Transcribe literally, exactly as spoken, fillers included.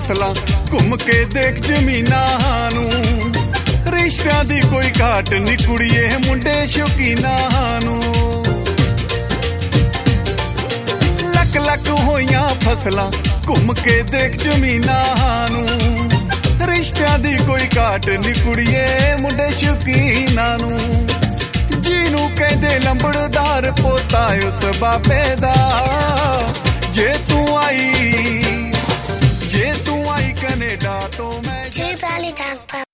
ਫਸਲਾਂ ਘੁੰਮ ਕੇ ਦੇਖ ਜ਼ਮੀਨਾਂ ਨੂੰ। ਰਿਸ਼ਤਿਆਂ ਦੀ ਕੋਈ ਘਾਟ ਨੀ ਕੁੜੀਏ ਮੁੰਡੇ ਸ਼ੌਕੀਨਾਂ ਨੂੰ। ਲੱਕ ਲੱਕ ਹੋਈਆਂ ਫਸਲਾਂ ਘੁੰਮ ਕੇ ਦੇਖ ਜ਼ਮੀਨਾਂ ਨੂੰ। ਰਿਸ਼ਤਿਆਂ ਦੀ ਕੋਈ ਘਾਟ ਨੀ ਕੁੜੀਏ ਮੁੰਡੇ ਸ਼ੌਕੀਨਾਂ ਨੂੰ। ਜਿਹਨੂੰ ਕਹਿੰਦੇ ਲੰਬੜਦਾਰ ਪੋਤਾ ਉਸ ਬਾਬੇ ਦਾ। ਜੇ ਤੂੰ ਆਈ ਜੇ ਤੂੰ ਆਈ ਕੈਨੇਡਾ ਤੋਂ ਮੈਂ Two belly tank